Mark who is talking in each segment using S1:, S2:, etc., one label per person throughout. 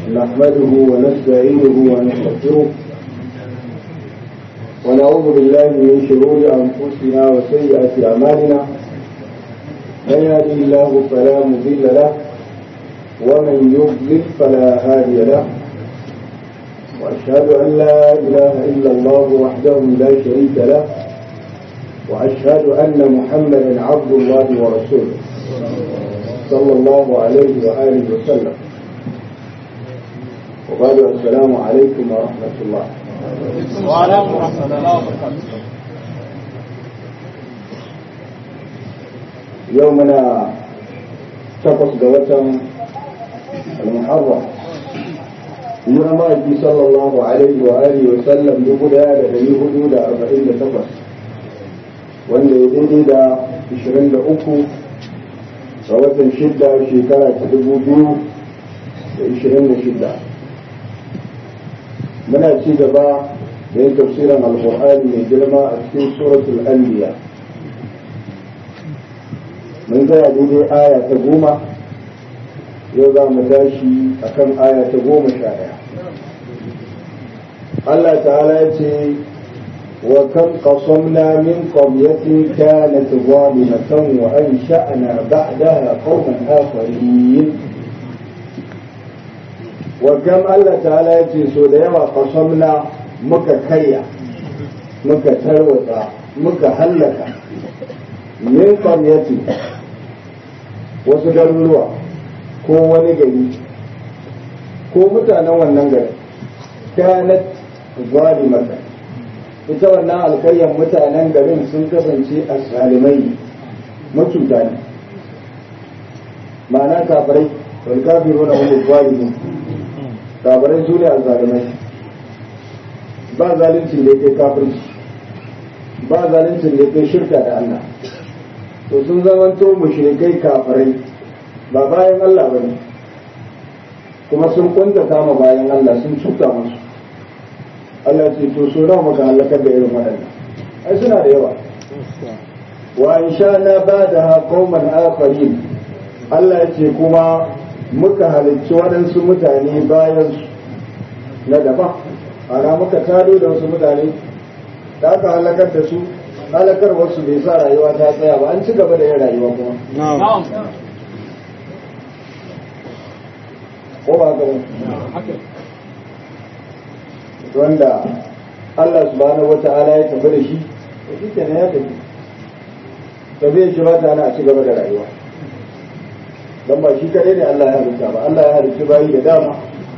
S1: نحمده ونستعينه ونستغفره ونعوذ بالله من شرور أنفسنا وسيئات أعمالنا من يهده الله فلا مضل له ومن يضلل فلا هادي له وأشهد أن لا إله إلا الله وحده لا شريك له وأشهد أن محمدا عبد الله ورسوله صلى الله عليه وآله وسلم وبعد السلام عليكم ورحمة الله
S2: وعليكم ورحمة الله وبركاته.
S1: يومنا تقص قوتهم المحرم يوم صلى الله عليه وآله وسلم يقول هذا يهود 48 wanda ya daidai da 23 ga watan 6 shekara ta 2026 muna ci gaba da yin tafsirin alkur'ani mai girma a cikin suratul anbiya mun tsaya daidai aya ta 10 yau za mu tashi akan aya ta 11 Allah ta'ala ya ce وكم قصمنا من قرية كانت ظالمة وأنشأنا بعدها قوما آخرين وكم الله تعالى يجلس ليوا قصمنا مككيا مكتروتا مكهلكا من قرية وسجلوا ko wani gari ko mutanen wannan gari kanat zalimatan ita wannan alkayyar mutanen garin sun kasance a salimai macuta ne ma'ana kafirai wal kafiru na wani zalimin kafirai su ne a salimai ba zalincin da ya kai kafirci ba zalincin da ya kai shirka da Allah to sun zamanto mushrikai kafirai ba bayan Allah bane kuma sun kuntata ma bayan Allah sun cuta musu Allah ce to so nawa muka halakar da irin waɗannan ai suna da yawa wa in sha na ba da qauman akharin Allah ya ce kuma muka halicci waɗansu mutane bayan su na daban ana muka tado da wasu mutane da aka halakar da su halakar wasu bai sa rayuwa ta tsaya ba an ci gaba da yin rayuwa kuma ko ba ga wanda Allah subhanahu wata'ala ya tafi da shi to shi kenan ya tafi zai shi ba ta a ci gaba da rayuwa don ba shi kadai ne Allah ya halitta ba Allah ya halitta bayi da dama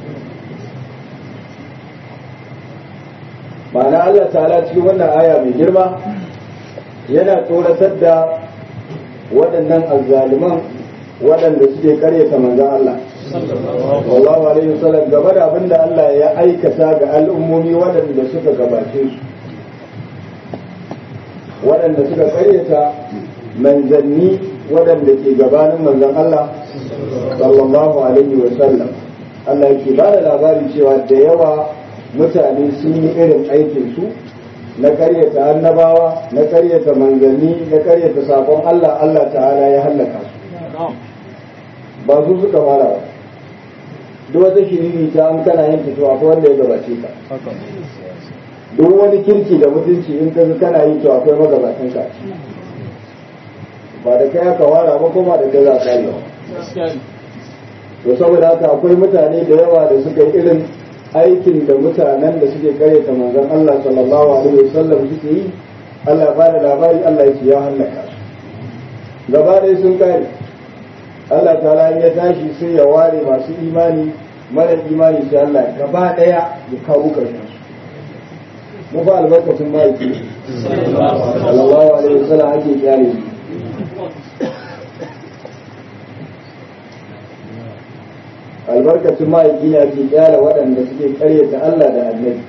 S1: ma'ana Allah ta'ala cikin wannan aya mai girma yana tsoratar da waɗannan azzaliman waɗanda suke karyata manzon Allah wallahu alaihi wasallam gaba da abin da Allah ya aikata ga al'ummomi waɗanda suka gabace su waɗanda suka karyata manzanni waɗanda ke gabanin manzon Allah sallallahu alaihi wasallam Allah yake ba da labari cewa da yawa mutane sun yi irin aikin su na karyata annabawa na karyata manzanni na karyata sakon Allah Allah ta'ala ya hallaka su ba su suka fara ba duk wata shiriri ta an kana yin fito akwai wanda ya gabace ka duk wani kirki da mutunci in ka kana yi to akwai magabatan ka ba da kai aka wara ba kuma da kai za ka yi to saboda haka akwai mutane da yawa da suka yi irin aikin da mutanen da suke karyata manzon Allah sallallahu alaihi wasallam suke yi Allah ba da labari Allah ya ce ya halaka su gaba ɗaya sun kare Allah ta'ala ya tashi sai ya ware masu imani mara imani sai Allah gaba daya ya kawo karshen su mu ba albarkacin ma'aiki sallallahu alaihi wasallam ake kyale shi albarkacin ma'aiki ne ake kyale waɗanda suke karyata Allah da annabi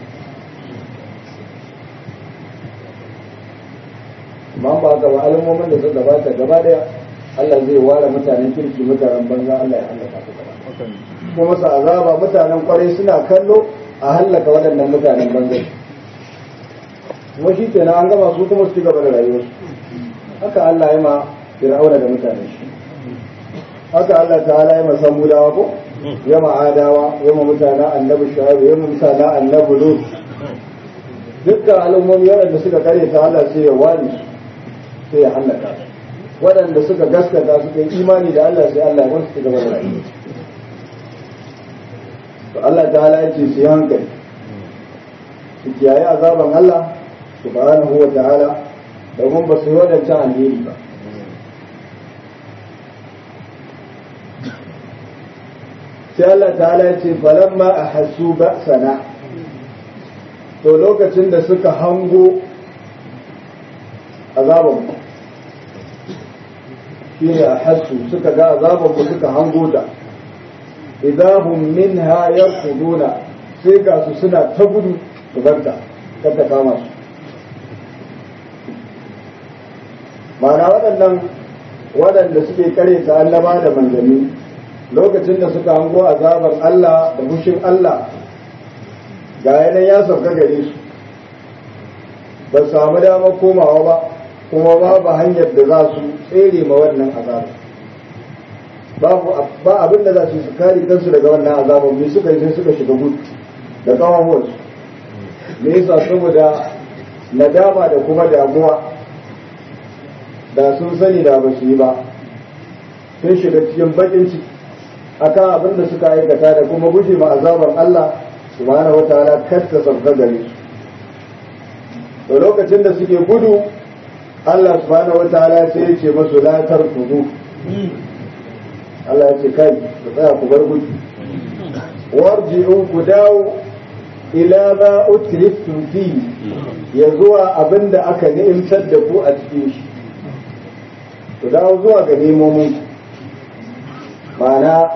S1: amma ba ga al'ummomin da suka gabata gaba daya Allah zai ware mutanen kirki mutanen banza Allah ya halaka su gaba kuma masa azaba mutanen kwarai suna kallo a halaka waɗannan mutanen banza kuma shi kenan an gama su kuma su ci gaba da rayuwarsu haka Allah ya ma Fir'auna da mutanen shi haka Allah ta'ala ya ma Samudawa ko yama adawa yama mutanen annabi shu'aib yama mutanen annabi lut dukkan al'ummomi waɗanda suka kare ta Allah sai ya wani sai ya halaka waɗanda suka gaskata suka yi imani da Allah sai Allah ya wasu su gaba da rayuwa to Allah ta'ala ya ce su yi hankali su kiyaye azaban Allah subhanahu wa ta'ala domin ba su yi waɗancan alheri ba sai Allah ta'ala ya ce falamma ahassu ba'sana to lokacin da suka hango azaban shine ahassu suka ga azaban ku suka hango ta idahum minha yarkuduna sai ga su suna ta gudu su barta kar ta kama su ma'ana waɗanda suke kare ta annaba da manzanni lokacin da suka hango azabar Allah da fushin Allah ga yanayin ya sauka gare su ba samu damar komawa ba kuma babu hanyar da za su tsere ma wannan azabar ba abin da za su kare kansu daga wannan azabar me suka yi sai suka shiga gudu da kawawarsu me yasa saboda nadama da kuma damuwa da sun sani da ba su yi ba sun shiga cikin bakin ciki akan abin da suka aikata da kuma guje ma azabar Allah subhanahu wataala kar ta sauka gare su to lokacin da suke gudu Allah subhanahu wataala sai ya ce masu la tarkudu Allah ya ce kai ku tsaya ku bar gudu warji'u ku dawo ila ma utriftum fi ya zuwa abinda aka ni'imtar da ku a cikin shi ku dawo zuwa ga nemomin ma'ana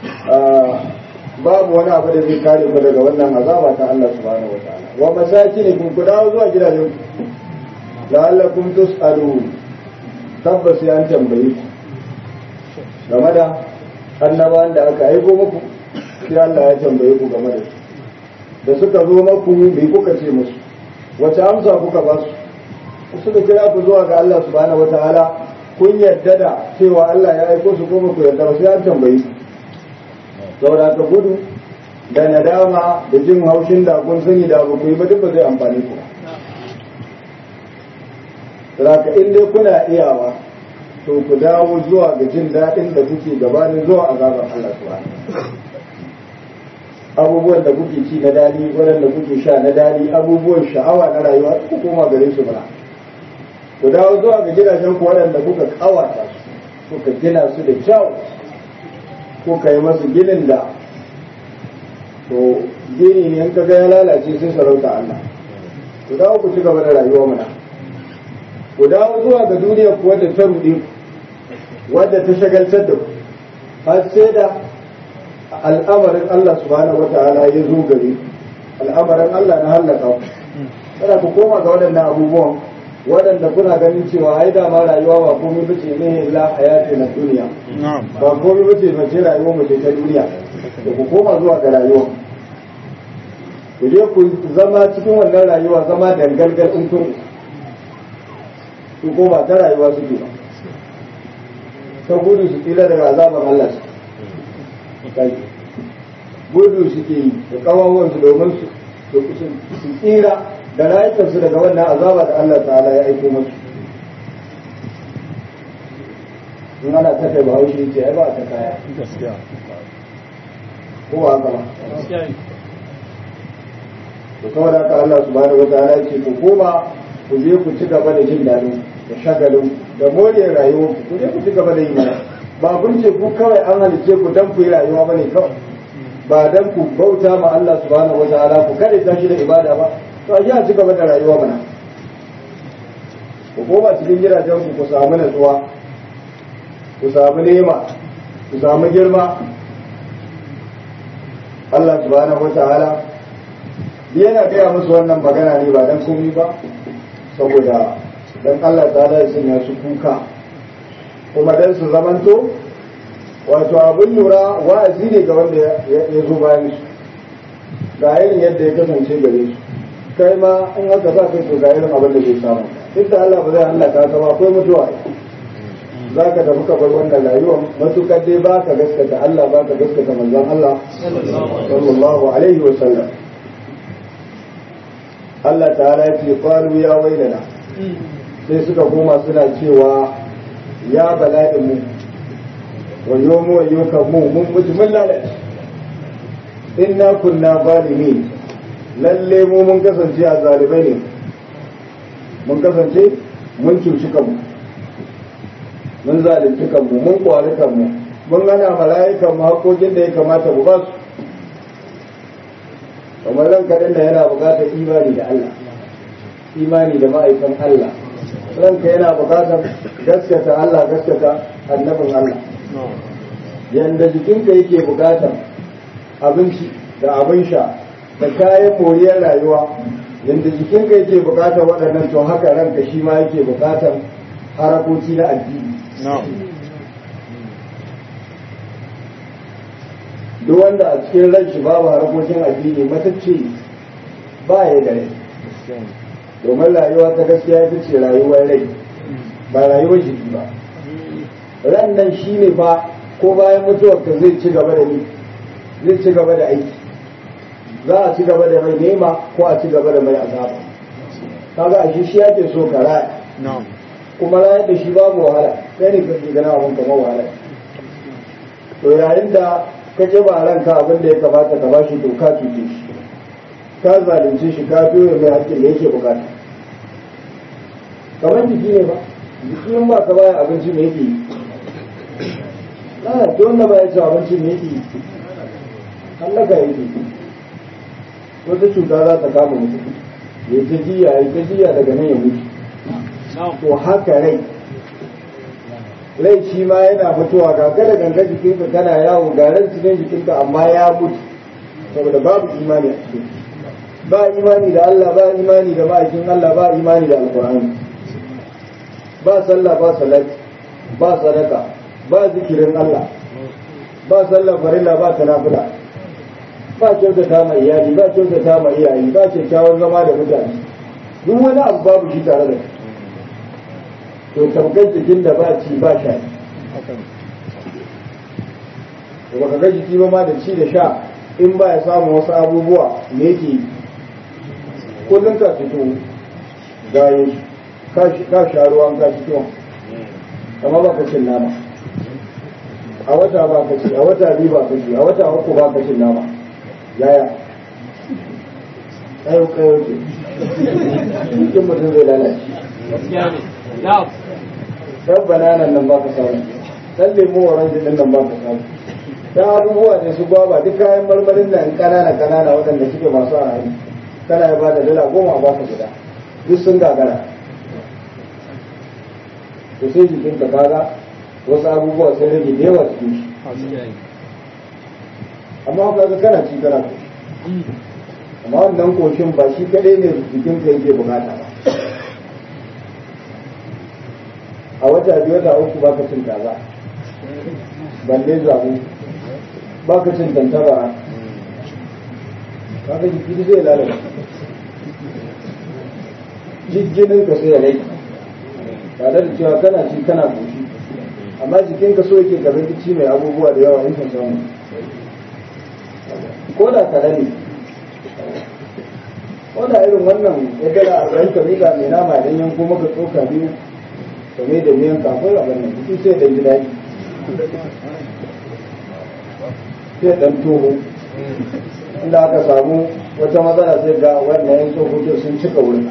S1: babu wani abu da zai kare ku daga wannan azaba ta Allah subhanahu wa ta'ala wa masakinikum ku dawo zuwa gidajen ku la'allakum tus'alun tabbas ya an tambaye ku game da annabawan da aka aiko muku sai Allah ya tambaye ku game da su da suka zo muku me kuka ce musu wace amsa kuka ba su suka kira ku zuwa ga Allah subhanahu wa ta'ala kun yarda da cewa Allah ya aiko su ko ku yarda ba sai an tambaye ku saboda ka gudu da nadama da jin haushin da kun sani da ba ku yi ba duk ba zai amfani ku saboda in dai kuna iyawa to ku dawo zuwa ga jin daɗin da kuke gabanin zuwa azabar Allah subhanahu abubuwan da kuke ci na dadi waɗanda kuke sha na dadi abubuwan sha'awa na rayuwa ku koma gare su bana ku dawo zuwa ga gidajen ku waɗanda kuka kawata su kuka gina su da kyau ko ka yi masu ginin da to gini ne in kaga ya lalace sai sarauta Allah ku dawo ku ci gaba da rayuwa mana ku dawo zuwa ga duniya ku wadda ta ruɗe wadda ta shagaltar da ku har sai da al'amarin Allah subhanahu wata'ala ya zo gare al'amarin Allah na hallaka ku kada ku koma ga waɗannan abubuwan waɗanda kuna ganin cewa ai da ma rayuwa ba komai bace ne illa hayati na duniya ba komai bace mace rayuwa mu ta duniya da ku koma zuwa ga rayuwa ku je ku zama cikin wannan rayuwa zama dangalgal in kun ku koma ta rayuwa suke ba ta gudu su tsira daga azaban Allah su kai gudu suke yi da kawawansu domin su tsira da rayukansu daga wannan azaba da Allah ta'ala ya aiko musu in ana ta kai bahaushe ce ai ba ta kaya gaskiya ko ba haka ba to kawai da Allah subhanahu wataala ya ce ku koma ku je ku ci gaba da jin daɗin da shagalin da more rayuwa ku je ku ci gaba da yi mana ba kun ce ku kawai an halice ku dan ku yi rayuwa bane kawai ba dan ku bauta ma Allah subhanahu wataala ku kare ta shi da ibada ba to a ji a ci gaba da rayuwa mana ku koma cikin gidajen ku samu natsuwa ku samu nema ku samu girma Allah subhanahu wataala yana gaya musu wannan magana ne ba dan komai ba saboda dan Allah ta'ala ya sanya su kuka kuma dan su zamanto wato abin lura wa'azi ne ga wanda ya zo bayan su ga irin yadda ya kasance gare su kai ma in haka za ka to ga irin abin da zai samu duk da Allah ba zai halaka ka ba akwai mutuwa za ka tafi ka bar wannan rayuwar matukar dai ba ka gaskata Allah ba ka gaskata manzon Allah sallallahu alaihi wa sallam. Allah ta'ala ya ce qalu ya wailana, sai suka koma suna cewa ya bala'in mu wayo mu wayo kan mu mun mutu mun lalace, inna kunna zalimin, lalle mu mun kasance a zalibai ne, mun kasance mun cuci kanmu, mun zalunci kanmu, mun kwari kanmu, mun hana mala'ikan mu haƙoƙin da ya kamata mu ba su. Kamar ran kaɗan da yana buƙatar imani da Allah, imani da ma'aikan Allah, ranka yana buƙatar gaskata Allah, gaskata annabin Allah. Yanda jikinka yake buƙatar abinci da abin sha da kayan moriyar rayuwa, yanda jikinka yake buƙatar waɗannan, to haka ranka shi ma yake buƙatar harakoki na addini. Duk wanda a cikin ran shi babu harakokin addini matacce ba ya da rai, domin rayuwa ta gaskiya ita ce rayuwar rai ba rayuwar jiki ba. Ran nan shi ne fa ko bayan mutuwar ka zai ci gaba da ni, zai ci gaba da aiki, za a ci gaba da mai nema ko a ci gaba da mai azaba. Kaga a shi yake so ka raya, kuma rayar da shi babu wahala, sai ne kake gana abin kamar wahala. To yayin da ka ce ba ranka abin da ya kamata ka bashi, to ka cuce shi, ka zalunce shi, ka fiye mai hakkin da yake bukata. Kamar jiki ne ba, jiki in ba ka baya abinci me yake yi? To wanda ba ya ci abinci me yake yi? Hallaka yake. Wata cuta za ta kama mutum, ya ta jiya, ya ta jiya daga nan ya mutu. To haka rai shi ma yana mutuwa, ga kada ganga jikinka kana yawo garan cikin jikinka amma ya mutu saboda babu imani a cikin, ba imani da Allah, ba imani da ma'aikin Allah, ba imani da alkur'ani, ba sallah, ba salati, ba sadaka, ba zikirin Allah, ba sallah farilla, ba tanafula, ba kyautata ma iyali, ba kyautata ma iyaye, ba kyakkyawan zama da mutane, duk wani abu babu shi tare da to tamkar jikin da ba ci ba sha. To baka ga jiki ba ma da ci da sha, in ba ya samu wasu abubuwa me yake kullum ka fito gaye ka sha ruwan ka fito, amma ba ka cin nama, a wata ba ka ci, a wata biyu ba ka ci, a wata uku ba ka cin nama, yaya kayo ce jikin mutum zai lalace. Dan bananan nan ba ka samu, dan lemu orange din nan ba ka samu, dan abubuwa ne su gwaba duk kayan marmarin nan kanana waɗanda suke masu arhani, kana ya ba da dala 10 ba ka guda, duk sun gagara. To sai jikin ka kaga wasu abubuwa sai rage da yawa cikin shi, amma kaga kana ci kana ko, amma wannan koshin ba shi kadai ne jikin ka yake bukata ba. A wata biyu wata uku baka cin kaza, balle zamu, baka cin tantabara, baka jiki zai lalata, jijjinin ka sai ya rai, tare da cewa kana ci kana koshi, amma jikin ka so yake ka ci mai abubuwa da yawa in ka samu, ko da kare ne, ko da irin wannan ya dala 40 ka miƙa mai nama idan yanko maka tsoka biyu kame da miyan kafin a wannan jiki sai da ji daɗi, sai ɗan toho, inda aka samu wata matsala sai ga wannan yan tsohokin sun cika wurin.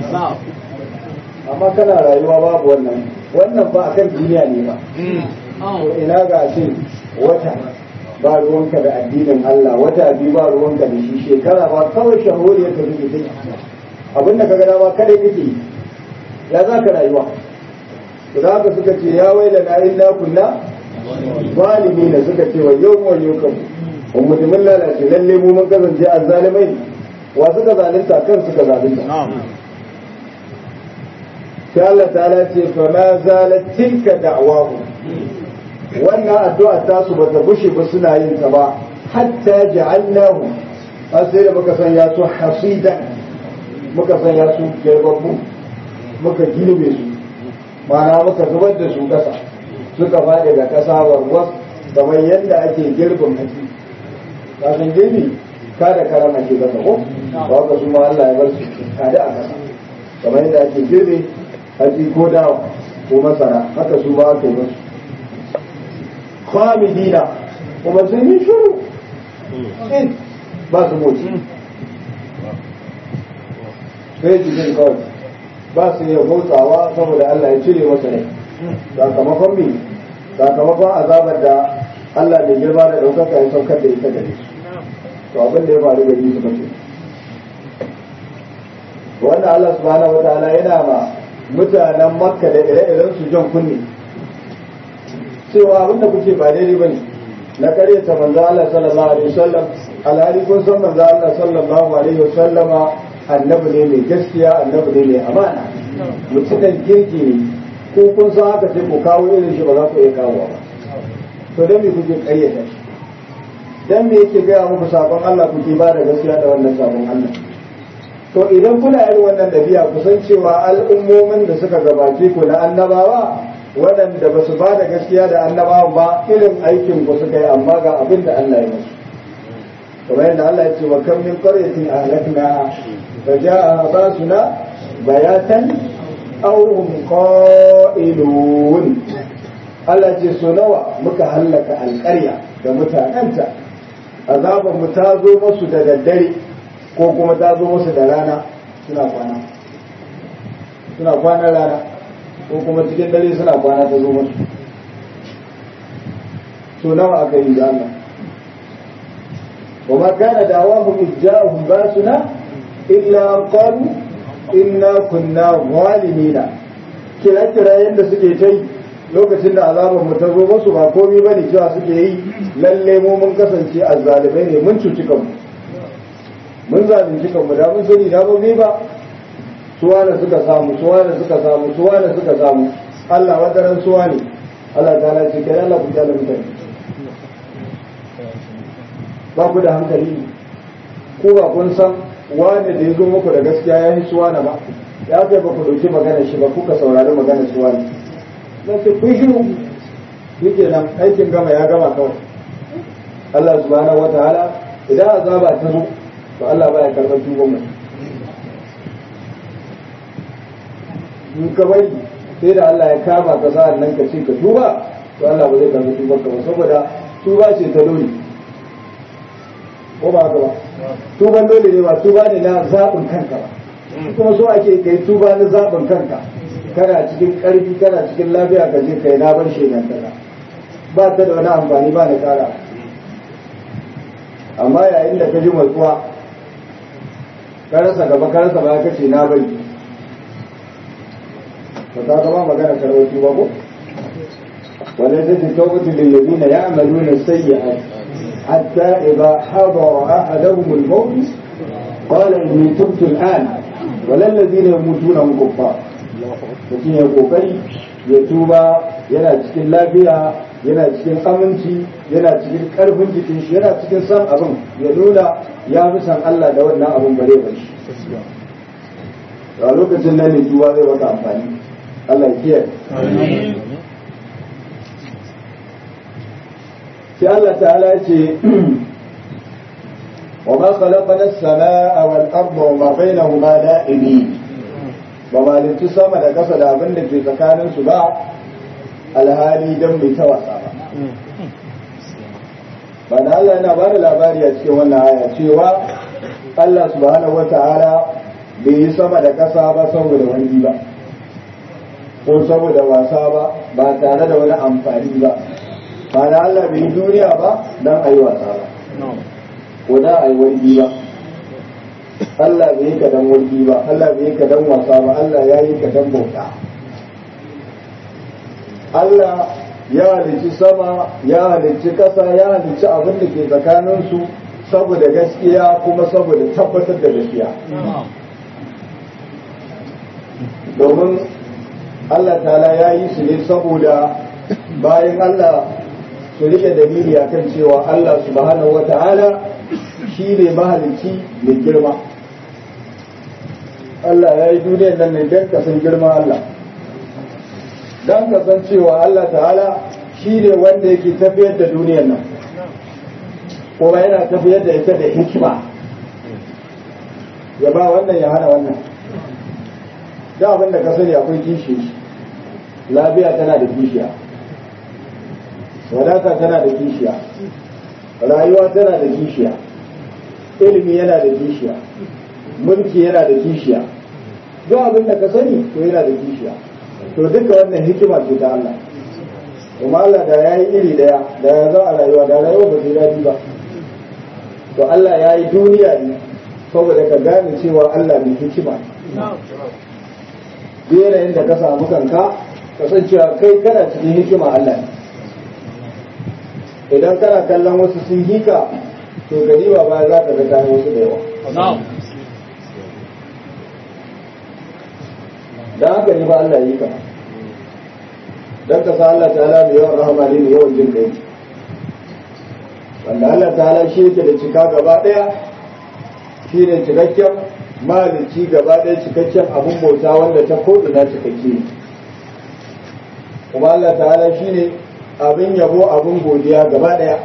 S1: Amma kana rayuwa babu wannan ba a kan duniya ne ba. To ina ga ce wata ba ruwanka da addinin Allah, wata biyu ba ruwanka da shi, shekara ba kawai shahuriyar ka zuke take, abinda ka gada ba kada kake ya za ka rayuwa. Da haka suka ce ya waila na inna kunna zalimi ne, suka ce wa yau kan mutumin lalace, lalle mu mun kasance azzalimai. Wa suka zalunta? kan suka zalunta. sai Allah ta'ala ce fa ma zalat tilka da'wahu, wannan addu'a ta su bata bushe ba suna yin ta ba, hatta ja'alnahu, sai da muka sanya su hasidan, muka sanya su gaibabbu, muka gilbe su, ma'ana muka zubar da su kasa, suka faɗi ga ƙasa warwas kamar yadda ake girbin hatsi kasan girbi ka da karan ake gasa ko ba ka su ma Allah ya bar su kada a ƙasa kamar yadda ake girbe hatsi ko dawa ko masara haka su ba aka yi musu khamidina kuma sun yi shuru ba su motsi sai jikin kawai ba su yi motsawa saboda Allah ya cire masa rai sakamakon me sakamakon azabar da Allah da girma da ɗaukaka ya saukar da ita gare su to abin da ya faru gari su kace wanda Allah subhanahu wataala yana ma mutanen Makka da ire-iren su jan kunne cewa abin da kuke ba daidai bane na karyata manzo Allah sallallahu alaihi wasallam alhali kun san manzo Allah sallallahu alaihi wasallama annabi ne mai gaskiya annabi ne mai amana mutumin kirki ne ko kun san haka sai ku kawo irin shi ba za ku iya kawo ba to dan me kuke kayyata shi dan me yake gaya muku sabon Allah kuke ba da gaskiya da wannan sabon Allah to idan kuna yin wannan dabi'a ku san cewa al'ummomin da suka gabace ku na annabawa waɗanda ba su ba da gaskiya da annabawan ba irin aikin ku suka yi amma ga abin da Allah ya musu kamar yadda Allah ya ce wa kam min qaryatin ahlakna fa jaa basuna bayatan aw hum qailun Allah ce so nawa muka hallaka alƙarya da mutanenta azaban mu ta zo musu da daddare ko kuma ta zo musu da rana suna kwana rana ko kuma cikin dare suna kwana ta zo musu so nawa aka yi da Allah وما كان دعواهم إذ جاءهم باسنا إلا قالوا إنا كنا ظالمين kira yadda suke ta yi lokacin da azabar mu ta zo musu ba komai bane cewa suke yi lalle mu mun kasance azzalibai ne mun cuci kanmu mun zalunci kanmu da mun sani da ba suwa da suka samu Allah wadaran suwa ne Allah ta ce kai Allah ku jala mutane ba ku da hankali ko ba kun san wani da ya zo muku da gaskiya ya yi suwa na ba ya kai ba ku ɗauki magana shi ba kuka saurari magana suwa ne na ce kun shiru yake nan aikin gama ya gama kawai Allah subhanahu wa ta'ala idan azaba ta zo to Allah ba ya karɓar tuban mu in ka bari sai da Allah ya kama ka sa'an nan ka ce ka tuba to Allah ba zai karɓi tuban ka ba saboda tuba ce ta dole ko ba haka ba tuban dole ne ba tuba ne na zaɓin kanka ba kuma so ake kai tuba na zaɓin kanka kana cikin ƙarfi kana cikin lafiya ka je kai na bar shegan kaza ba ta da wani amfani ba na ƙara amma yayin da ka ji matsuwa ka rasa gaba ka rasa baya kace na bari ba ta zama magana karɓar tuba ko wala zai tawbatu lil ladina ya'maluna sayyi'at حتى إذا حضر أحدهم الموت قال إني تبت الآن ولا الذين يموتون هم كفار mutum ya kokari ya tuba yana cikin lafiya yana cikin aminci yana cikin karfin jikin shi yana cikin san abin ya nuna ya fi san Allah da wannan abin bare ba shi a lokacin nan ne tuba zai maka amfani Allah ya kiyaye sai Allah ta'ala ce wa ma khalaqna as-samaa wal arda wa ma bainahuma la'ibin ba malitu sama da kasa da abin da ke tsakanin su ba alhali dan bai ta wasa ba da Allah yana bada labari a cikin wannan aya cewa Allah subhanahu wata'ala bai yi sama da kasa ba saboda wani ba ko saboda wasa ba tare da wani amfani ba ba da Allah bai yi duniya ba don a yi wasa ba ko da a yi wargi ba Allah bai yi ka dan wargi ba Allah bai yi ka dan wasa ba Allah ya yi ka dan bauta Allah ya halicci sama ya halicci ƙasa ya halicci abin da ke tsakaninsu saboda gaskiya kuma saboda tabbatar da gaskiya domin Allah ta'ala ya yi su ne saboda bayan Allah su rike dalili akan cewa Allah subhanahu wa ta'ala shi ne mahalicci mai girma Allah ya yi duniyar nan ne don ka san girma Allah don ka san cewa Allah ta'ala shi ne wanda yake tafiyar da duniyar nan kuma yana tafiyar da ita da hikima ya ba wannan ya hana wannan. da abin da ka sani akwai kishi, lafiya tana da kishiya, wadata tana da kishiya, rayuwa tana da kishiya, ilimi yana da kishiya, mulki yana da kishiya. duk abin da ka sani to yana da kishiya. to duka wannan hikima ce ta Allah. kuma Allah da ya yi iri daya da ya zo a rayuwa da rayuwa ba zai daɗi ba. to Allah ya yi duniya ne saboda ka gane cewa Allah mai hikima. duk yanayin da ka samu kanka kasancewa kai kana cikin hikima Allah ne. idan kana kallon wasu sun hika to gari ba baya za ka ga kayan wasu da yawa. dan haka ne ba Allah yi ka dan ka sa Allah ta'ala mai yawan rahama ne mai yawan jin kai, wanda Allah ta'ala shi yake da cika gaba daya, shi ne cikakken malici gaba daya, cikakken abun bauta wanda ta kodina cikakke. kuma Allah ta'ala shi ne abin yabo abin godiya gaba daya.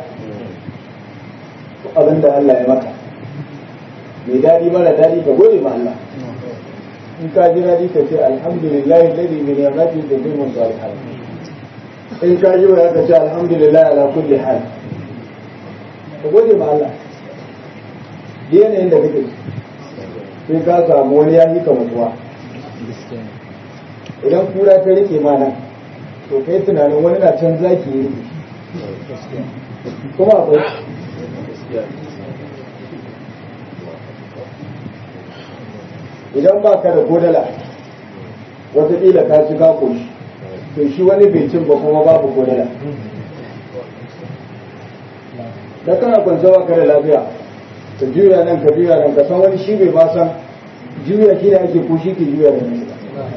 S1: abin da Allah ya maka mai daɗi mara daɗi ka gode ma Allah. in ka ji daɗi ka ce alhamdulillahi alladhi bi ni'matihi tatimmu salihat. in ka ji waya ka ce alhamdulillah ala kulli hal. ka gode ma Allah. yanayin da kake sai ka samu wani ya yi ka mutuwa. idan kura ta rike mana to kai tunanin wani na can zaki yi kuma akwai idan ba ka da kodala wataƙila ka ci ka koshi to shi wani bai cin ba kuma babu kodala. da kana kwancewa ka da lafiya ka juya nan ka juya nan ka san wani shi bai ba san juya shi ne ake ko shi ke juya da nan.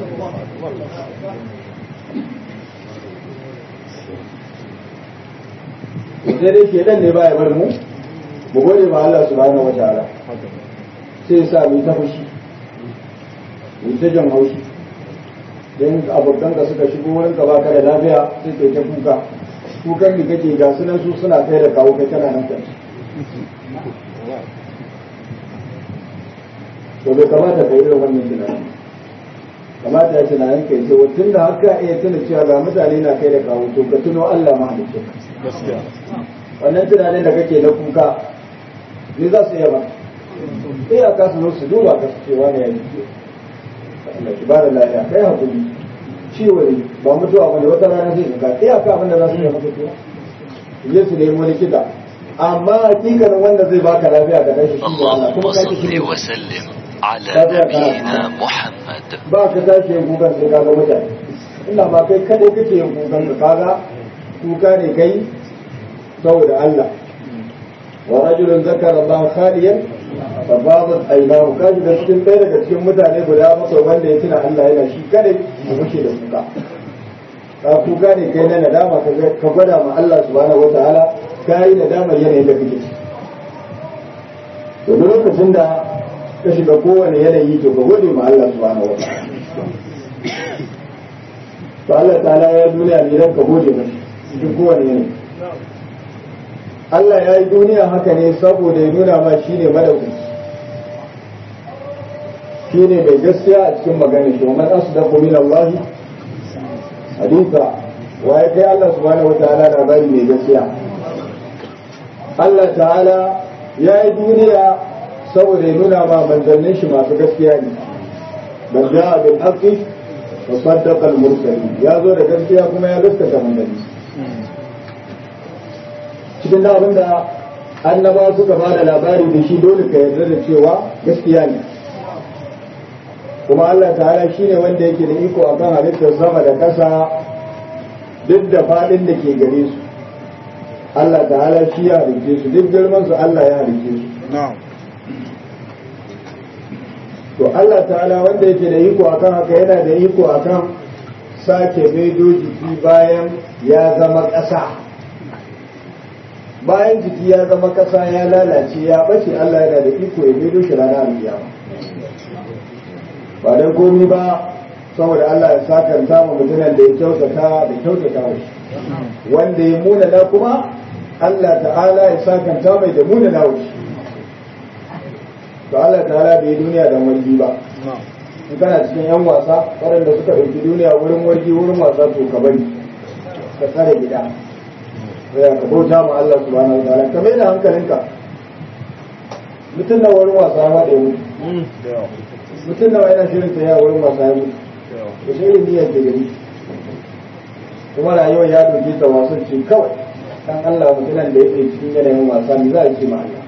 S1: sai dai ke dan ne ba ya bar mu gode ma Allah subhanahu wataala sai ya sa mu ta fushi mu ta jan haushi dan abokan ka suka shigo wurin ka baka da lafiya sai kai ta kuka kukan da kake ga sunan su suna kai da kawo kai kana nan kai to bai kamata ka yi irin wannan tunanin. kamata ya tunanin kai ce tun da haka iya tuna cewa ga mutane na kai da kawo to ka tuno Allah ma da gaskiya. wannan tunanin da kake na kuka ne za su iya ba sai a kasu zo su duba ka cewa ne yayi Allah ki bada lafiya kai hakuri ciwo ne ba mutuwa bane wata rana zai ka sai aka abin da za su yi maka to je su nemi likita amma hakikanin wanda zai baka lafiya da kai shi ne Allah kuma kai ki
S3: wasallim ala nabiyina Muhammad
S1: ba ka tashi yin kukan sai kaga mutane ina ma kai kadai kake yin kukan ka kaga kuka ne kai saboda Allah. wa rajulun zakara Allah khaliyan fa badat aynahu kaji da cikin ɗaya daga cikin mutane guda masa wanda ya tuna Allah yana shi kadai ya muke da kuka. ka kuka ne kai na nadama ka gwada ma Allah subhanahu wataala kai nadama yanayin da kake to duk lokacin da ka shiga kowane yanayi to ka gode ma Allah subhanahu wataala. to Allah ta'ala ya duniya ne dan ka gode mashi cikin kowane yanayi. Allah ya yi duniya haka ne saboda ya nuna ma shi ne madaukaki, shi ne mai gaskiya a cikin magana shi wa man asdaqu min Allah haditha wa ya kai Allah subhanahu wataala labari mai gaskiya. Allah ta'ala ya yi duniya saboda ya nuna ma manzannin shi masu gaskiya ne. man ja'a bil haqqi wa saddaqa al mursalin, ya zo da gaskiya kuma ya gaskata manzanni. cikin da abin da annaba suka ba da labari da shi dole ka yarda da cewa gaskiya ne. kuma Allah ta'ala shi ne wanda yake da iko akan halittar sama da kasa duk da faɗin da ke gare su. Allah ta'ala shi ya halitte su duk girman su Allah ya halitte su. to Allah ta'ala wanda yake da iko akan haka yana da iko akan sake maido jiki bayan ya zama ƙasa. bayan jiki ya zama kasa ya lalace ya bace Allah yana da iko ya maido shi ranar alkiyama. ba dan komai ba saboda Allah ya sakanta mu mutumin da ya kyautata da kyautata shi wanda ya munana kuma Allah ta'ala ya sakanta mai da munana shi to Allah ta'ala bai duniya da wargi ba in kana cikin yan wasa waɗanda suka ɗauki duniya wurin wargi wurin wasa to ka bari ka tsare gida ya ka bauta ma Allah subhanahu wa ta'ala ka mai da hankalinka mutum na wurin wasa ya maɗe mutu mutum na yana shirin ta ya wurin wasa ya mutu da shirin niyyar da gari kuma rayuwar ya doke ta wasan ce kawai dan Allah mutumin da yake cikin yanayin wasa ne za a ce ma Allah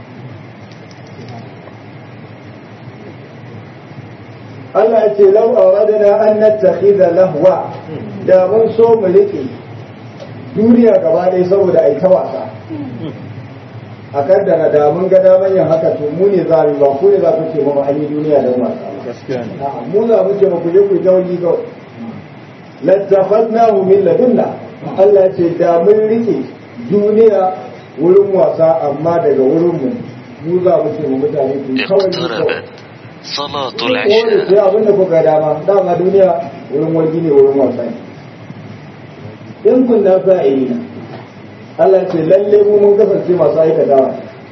S1: Allah ya ce lau aradna an nattakhidha lahwa da mun so mu rike duniya gaba ɗaya saboda ai ta wasa a kaddara da mun ga daman yin haka to mu ne za mu ba ku ne za ku ce mu an yi duniya da wasa gaskiya ne mu za mu ce ku je ku ta wani kawai lattakhadnahu min ladunna Allah ya ce da mun rike duniya wurin wasa amma daga wurin mu za mu ce mu mutane ku kawai
S3: صلاة
S1: sai
S3: العشاء
S1: abin da kuka dama duniya wurin wargi ne wurin wasa ne in kun na fa'ilina Allah ce lalle mu mun kasance masu aikatawa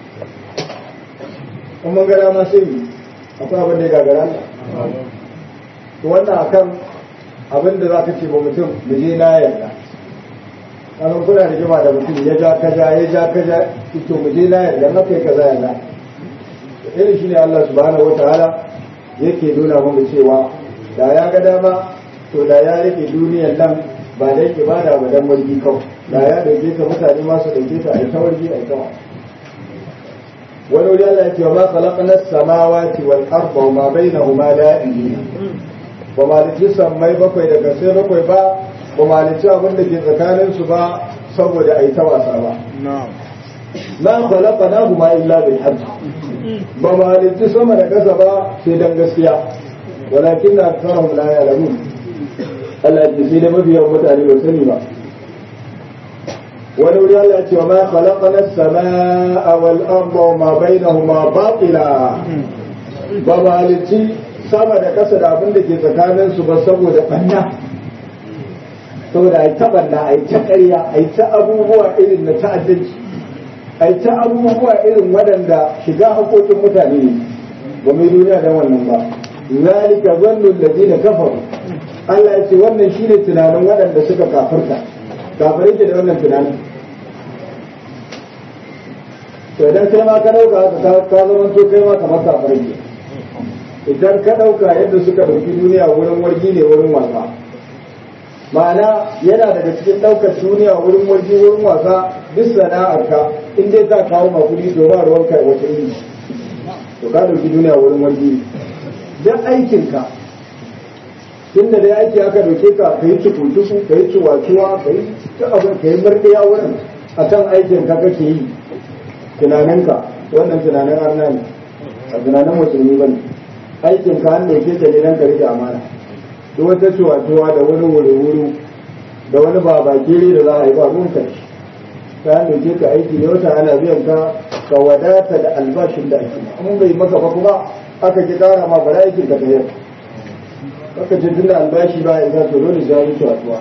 S1: in mun ga dama sai mu akwai abin da ya gagara Allah to wannan akan abin da za ka ce ba mutum mu je na yarda kasan kuna da jima da mutum ya ja kaja to mu je na yarda na kai kaza yarda irin shi ne Allah subhanahu wataala yake nuna mu cewa da ya ga dama to da ya rike duniyar nan ba dai ibada ba dan wargi kawai da ya dauke ta mutane ma su dauke ta ai ta wargi ai ta wani wuri Allah ya ce ma khalaqna as-samawati wal arda wa ma bainahuma la'ibin ba ma liki sammai bakwai daga sai bakwai ba ma liki abin da ke tsakanin su ba saboda ai ta wasa ba ma khalaqnahuma illa bil haqq ba ma halitta sama da ƙasa ba sai dan gaskiya walakin na tsarahum la ya'lamun Allah ya sai da mabiyan mutane ba sani ba wani wuri Allah ya ce wa ma khalaqna as-samaa wal arda wa ma bainahuma batila ba ma halitta sama da ƙasa da abin da ke tsakanin su ba saboda banna saboda ai ta banna ai ta ƙarya ai ta abubuwa irin na ta'addanci ai ta abubuwa irin waɗanda shiga haƙoƙin mutane ne ba mai duniya da wannan ba zalika zannu alladhina kafaru Allah ya ce wannan shine tunanin waɗanda suka kafirta kafirai ke da wannan tunanin to idan kai ma ka dauka haka ka zama to kai ma kamar kafirai ke idan ka dauka yadda suka dauki duniya wurin wargi ne wurin wasa ma'ana yana daga cikin daukar duniya wurin wargi wurin wasa duk sana'arka in dai za kawo ma kuɗi to ba ruwan kai wata iri to ka dauki duniya wurin wargi dan aikinka tunda dai aiki aka dauke ka kai tukutuku kai ciwaciwa kai ta abin kai murdiya wurin akan aikin ka kake yi tunaninka wannan tunanin arna ne a tunanin musulmi bane aikin ka an dauke ka ne dan ka rike amana duk wata ciwaciwa da wani wuri da wani babakere da za a yi ba mun kai ta dauke ka aiki ne wata ana biyan ka ka wadata da albashin da ake in bai maka ba kuma aka ki kara ma bara aikin ka tayar aka ce tunda albashi ba ya zato dole sai an yi tuwatuwa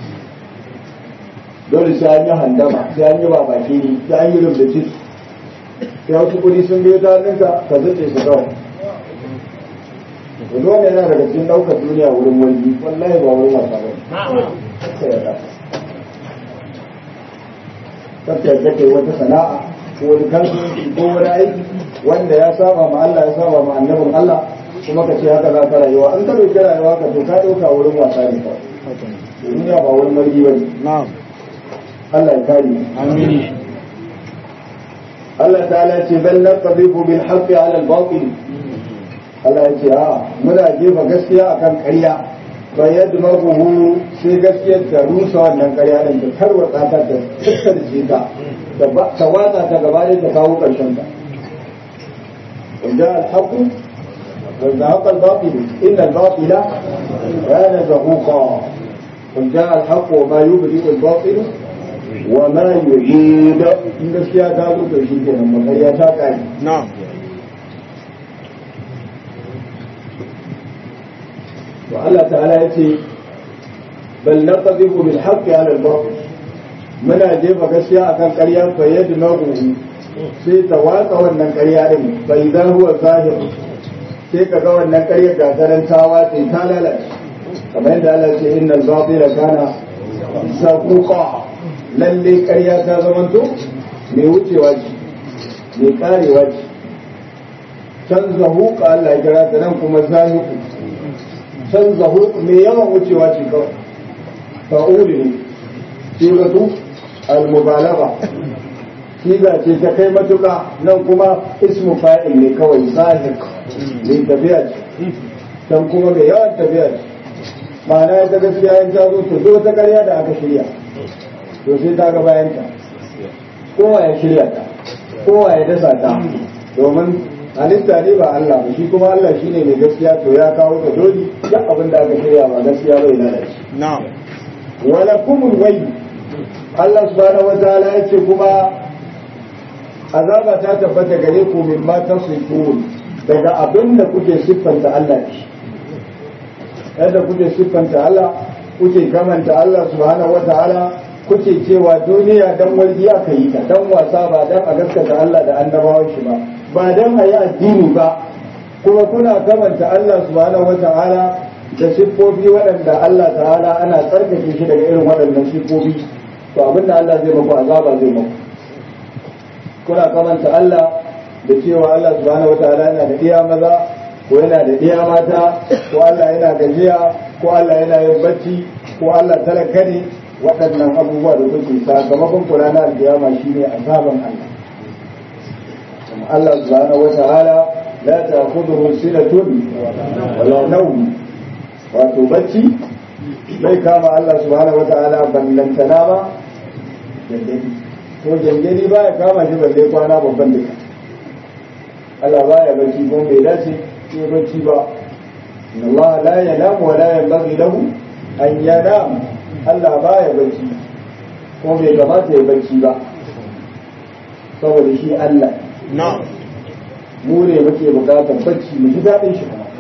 S1: dole sai an yi handama sai an yi babakere sai an yi rubda sai wasu kudi sun biyo ta hannunka ka zace su kawai wani wani yana daga cikin ɗaukar duniya wurin wani wallahi ba wurin wasa ba kakka yadda kai wata sana'a ko wani kasuwanci ko wani aiki wanda ya saba ma Allah ya saba ma annabin Allah kuma ka ce haka za ka rayuwa an ka ɗauki rayuwa ka to ka ɗauka wurin wasa ne kawai duniya ba wurin margi ba ne Allah ya kare amin Allah ta'ala ce bal naqdibu bil haqqi 'ala al batil Allah ya ce muna jefa gaskiya akan ƙarya fa yadmahu sai gaskiyar ta rusa wannan ƙarya din ta tarwatsa ta da tsakar jita da ta watsa ta gaba da ta kawo ƙarshen ta wanda al haqqu wa zahaqa al batil inna al batila kana zahuqa wanda al haqqu wa ma yubdi al batil wa ma yu'id in gaskiya ta zo to shi kenan magariya ta kai na'am to Allah ta'ala ya ce bal naqdihu bil haqqi 'ala al-batil muna jefa gaskiya akan ƙarya fa yadmahu sai ta watsa wannan ƙarya din fa idan huwa zahir sai kaga wannan ƙarya ga tarantawa sai ta lalace kamar yadda Allah ya ce innal batila kana zaquqa lalle ƙarya ta zamanto mai wucewa ce mai karewa ce canza huka Allah ya kira ta nan kuma zahiku canza huka mai yawan wucewa ce kawai fa'uli ne sigatu al-mubalagha siga ce ta kai matuka nan kuma ismu fa'il ne kawai zahik mai tafiya ce can kuma mai yawan tafiya ce ma'ana ya ta gaskiya yin ta zo to zo ta karya da aka shirya to sai ta ga bayanta kowa ya shirya ta kowa ya dasa ta domin halitta ne ba Allah ba shi kuma Allah shine mai gaskiya to ya kawo ta dole duk abin da aka shirya ba gaskiya bai lalace na'am wala kumul wayl Allah subhanahu wataala yace kuma azaba ta tabbata gare ku min ma tasifun daga abin da kuke siffanta Allah ne yadda kuke siffanta Allah kuke kamanta Allah subhanahu wataala kuke cewa duniya dan wargi aka yi ta dan wasa ba dan a gaskata Allah da annabawan shi ba dan a yi addini ba kuma kuna kamanta Allah subhanahu wata'ala da siffofi waɗanda Allah ta'ala ana tsarkake shi daga irin waɗannan siffofi to abinda Allah zai maku azaba zai maku kuna kamanta Allah da cewa Allah subhanahu wata'ala yana da iya maza ko yana da iya mata ko Allah yana gajiya ko Allah yana yin bacci ko Allah talaka ne waɗannan abubuwa da kuke sakamakon kula na alkiyama shine azaban Allah kuma Allah subhanahu wata'ala la ta'khudhuhu sinatun wala nawm wato bacci bai kama Allah subhanahu wata'ala ballantana ba gangani ko gangani ba ya kama shi balle kwana babban duka Allah ba ya bacci ko bai dace ya bacci ba inna Allah la yanamu wa la yanbaghi lahu an yanam Allah ba ya bacci ko bai kamata ya bacci ba saboda shi Allah mu ne muke bukatar bacci mu ji daɗin shi kuma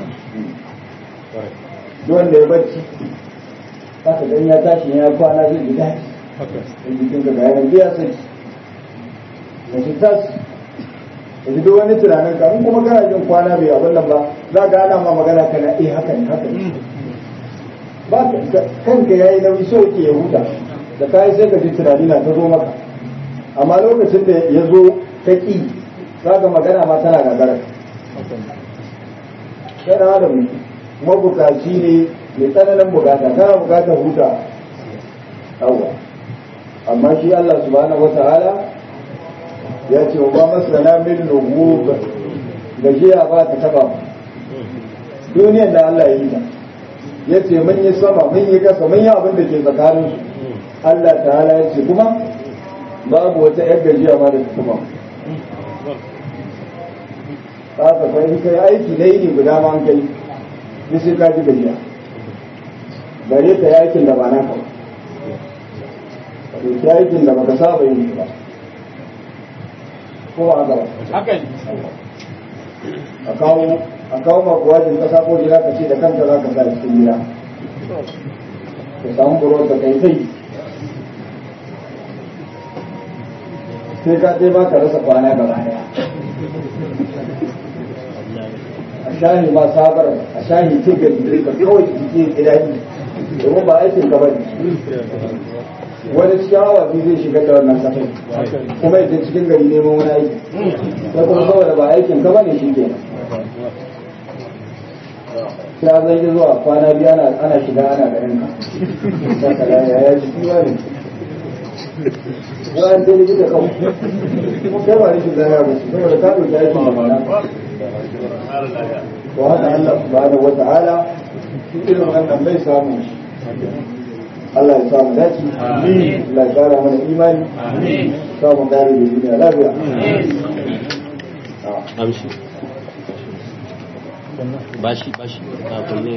S1: wanda ya bacci haka dan ya tashi ya kwana zai ji daɗi in jikin ka bayan biya sai ya ji tashi ya ji duk wani tunanin ka in kuma kana jin kwana bai abin nan ba za ka ana ma magana kana haka ne haka ne ba kanka ya yi nauyi so yake ya huta da kayi sai ka ji tunani na ta zo maka amma lokacin da ya zo ta ƙi za ka magana ma tana gagara sai da adam mabukaci ne mai tsananin bukata kana bukatar huta yawa amma shi Allah subhanahu wata'ala ya ce wa ba masana min lugub gajiya ba ta taba duniyar da Allah ya yi ta ya ce mun yi sama mun yi kasa mun yi abin da ke tsakanin su Allah ta'ala ya ce kuma babu wata yar gajiya ma da ta taba ta ka kai kai aiki na yi guda ma an kai ni sai ka ji gajiya bare ka yi aikin da ba naka ba ka yi aikin da baka saba yin ba ko a gaba a kawo ma kuwajin kasa ko jira ka ce da kanta za ka sa cikin gida ka samu buron da kai kai sai ka dai ba ka rasa kwana gaba daya a shahi ma sabar a shahi ce ga ka kawai jiki gidani domin ba aikin ka bane wani shawa ne zai shiga da wannan kasar kuma yake cikin gari neman wani aiki sai kuma saboda ba aikin ka bane shi kenan sai zai yi zuwa kwana biyu ana shiga ana garin ka saka ya ji kiwa ne wani sai likita kawai kuma kai ba rikin zaya ba su saboda ka ɗauki aikin da mana to haka Allah subhanahu wa ta'ala irin wannan bai samu shi Allah ya samu dace Allah ya kara mana imani samu gari da duniya lafiya
S4: amshi bashi a kulle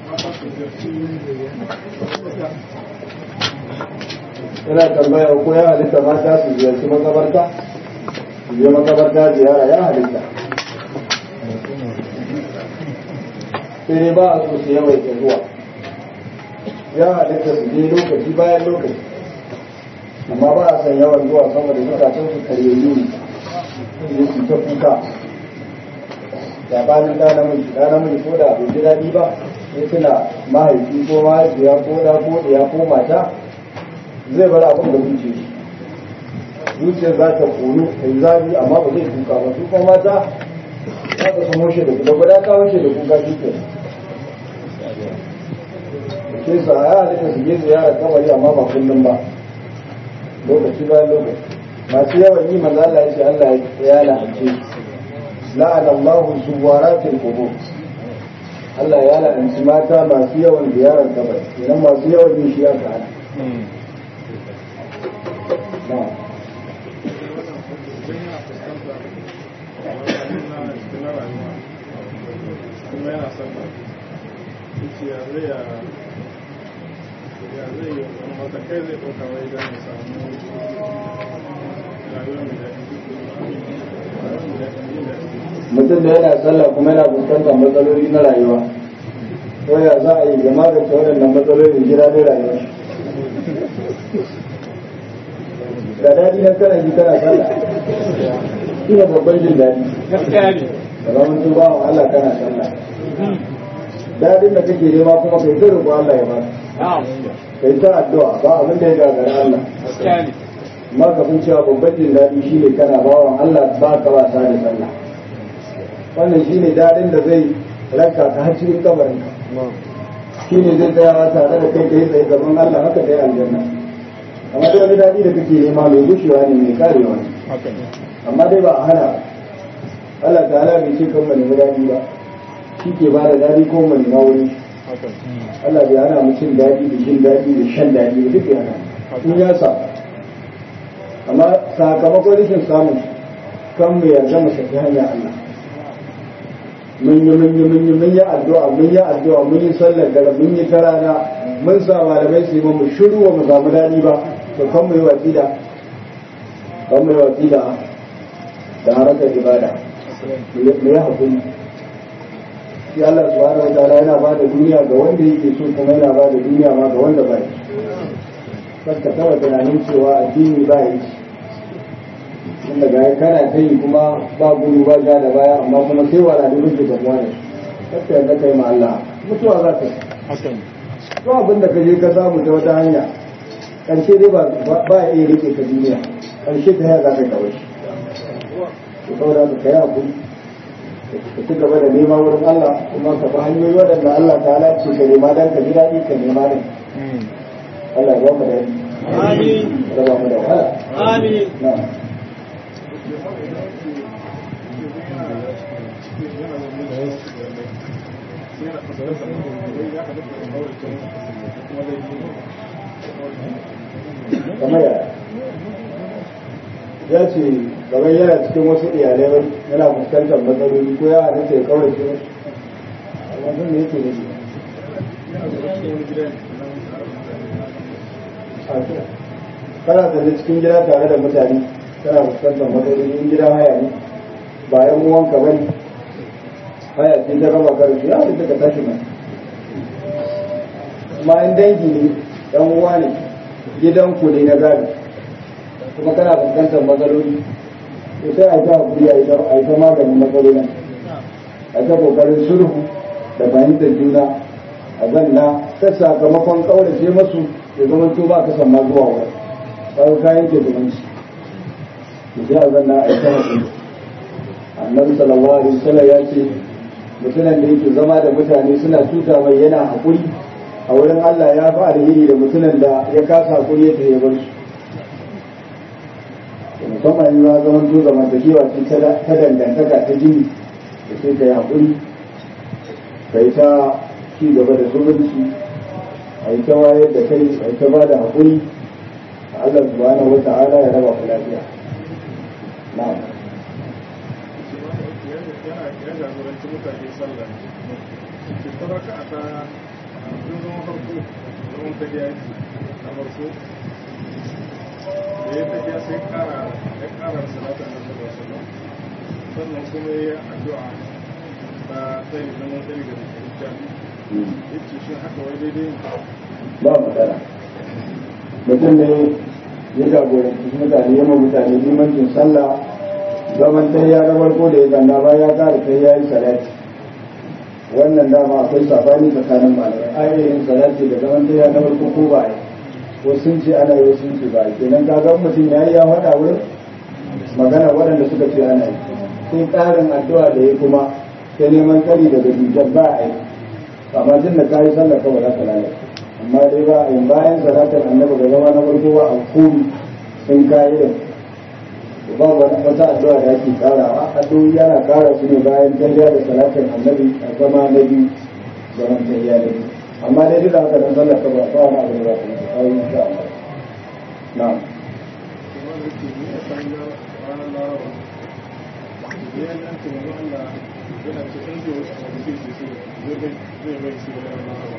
S1: ina tambaya ko ya halitta mata su ziyarci makabarta su je makabarta ziyara ya halitta sai dai ba a so su yawaita zuwa ya halitta su je lokaci bayan lokaci amma ba a san yawan zuwa saboda zukatan su karyayyu ne su ta kuka gabanin da namiji ko da bai ji daɗi ba sai suna mahaifi ko mahaifiya ko da ko ɗaya ko mata zai bar abin da zuciyar za ta konu ta yi zafi amma ba zai kuka ba su kuma mata za ta samu shi da kuka guda kawo shi da kuka shi ke ke sa ya halitta su je ziyarar kabari amma ba kullum ba lokaci bayan lokaci masu yawan yi maza Allah ya ce Allah ya la'ance la'ana Allahu zuwaratil qubur Allah ya la'anci mata masu yawan ziyarar kabari idan masu yawan yin shi ya ka hana mutum da yana sallah kuma yana fuskantar matsaloli na rayuwa ko ya za a yi ya magance waɗannan matsalolin gida da rayuwa da daɗi na kana ji kana sallah shi ne babban jin daɗi da ba mutum ba wa Allah kana sallah daɗin da kake nema kuma kai ta roƙo Allah ya ba kai ta addu'a ba abin da ya gagara Allah amma ka san cewa babban jin daɗi shine kana bawan Allah ba ka wasa da sallah wannan shine daɗin da zai raka ka har cikin kabarin ka shine zai tsaya tare da kai kai tsaye gaban Allah haka dai aljanna amma da wani daɗi da kake nema mai gushewa ne mai karewa ne amma dai ba a hana Allah ta'ala bai ce kan mu nemi daɗi ba shi ke ba da daɗi ko mu nema wuri Allah bai hana mu cin daɗi da jin daɗi da shan daɗi da duk yana in ya sa amma sakamakon rashin samun kan mu yarda mu saki hanya Allah mun yi addu'a mun yi sallar dare mun yi tarana mun sa malamai su yi mu shiru wa mu samu daɗi ba to kan mu yi watsi da harakar ibada mu yi haƙuri shi Allah subhanahu wa ta'ala yana ba da duniya ga wanda yake so kuma yana ba da duniya ma ga wanda ba yi kakka taba tunanin cewa addini ba yi inda ga kana ta yi kuma ba gudu ba ja da baya amma kuma sai wala da kake gamuwa da kakka yadda kai ma Allah mutuwa za ta yi to abin da ka je ka samu ta wata hanya ƙarshe dai ba ya iya rike ka duniya ƙarshe ta haya za ka kawai to saboda ka kai hakuri ka ci gaba da nema wurin Allah kuma ka bi hanyoyi waɗanda Allah ta ce ka nema dan ka ji daɗi ka nema din Allah ya ba mu daɗi amin da ba mu da wahala amin na'am kamar ya ce gaban yana cikin wasu iyalai yana fuskantar matsaloli ko ya halitta ya kawai ce wasu ne yake da kana zaune cikin gida tare da mutane kana fuskantar matsaloli in gida haya ne bayan uwanka bane haya ce ta raba karfi ya halitta ka tashi mai ma in dangi ne dan uwa ne gidanku ne na gari kuma kana fuskantar matsaloli to sai a ta hakuri a yi ta maganin matsalolin a ta kokarin sulhu da fahimtar juna a zanna ta sakamakon kaurace masu ya zama to ba ka san ma zuwa wani kawo kayan ke zumunci to sai a zanna a yi ta hakuri annabi sallallahu alaihi wasallam ya ce mutumin da yake zama da mutane suna cuta mai yana hakuri a wurin Allah ya fi alheri da mutumin da ya kasa hakuri ya tafi bar su musamman ya zama to zamantakewa ce ta dangantaka ta jini da sai ka yi hakuri ka yi ta ci gaba da zumunci a yi ta wayar da kai a yi ta ba da hakuri a Allah subhanahu wa ta'ala ya raba ku lafiya na'am
S2: ya jagoranci mutane sallah ke taraka a ta zaman farko zaman tafiya na farko da ya tafiya sai ya kara salata na sallallahu sannan kuma ya addu'a ta tsaye zaman tsaye da ya ce shi haka wai daidai
S1: ba matsala mutum ne ya jagoranci mutane yamma mutane limancin sallah zaman ta ya na farko da ya zanna ba ya kare kai ya yi salati wannan dama akwai sabani tsakanin malamai ayoyin salati da zaman ta ya na farko ko ba ko sun ce ana yi sun ce ba kenan ka ga mutum ya yi ya faɗa wurin magana waɗanda suka ce ana yi sai ƙarin addu'a da ya kuma ta neman tsari daga dujan ba a yi amma tun da ka yi sallah kawai za ka lalata amma dai ba a yi bayan salatar annabi da zama na farko ba a komi sun kayi da ba wata addu'a da ake karawa addu'o'i yana kara su ne bayan tahiya da salatar annabi a zama na biyu zaman tahiya da biyu amma dai duk da haka dan sallar ka ba ba wani abu da za ka yi kawai insha Allah na'am
S2: kuma da ke ni a kan ranar laraba ya yi yankin wani Allah yana ce in zai wasu abu zai ce zai bai su da ranar laraba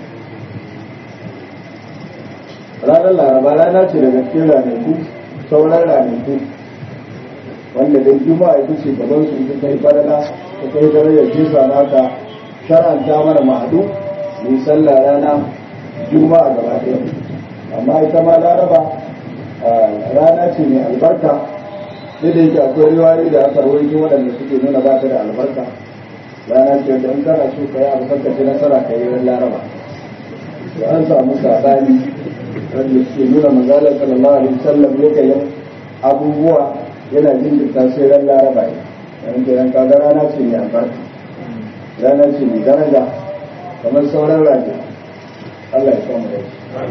S1: ranar laraba rana ce daga cikin ranaku sauran ranaku wanda dai juma'a ita ce gaban su ita kai farala ta kai darajar jisa naka shar'anta mana ma'adu mai sallah rana juma'a gaba ɗaya amma ita ma laraba rana ce mai albarka sai da yake akwai riwayoyi da aka rawaito waɗanda suke nuna ba ta da albarka rana ce da in kana so ka yi abu kanka ci nasara ka yi ran laraba to an samu sabani wanda suke nuna manzalar sallallahu alaihi wasallam yake yin abubuwa yana jinkirta sai ran laraba ne yayin da kaga rana ce mai albarka rana ce mai daraja kamar sauran rana Allah ya samu rai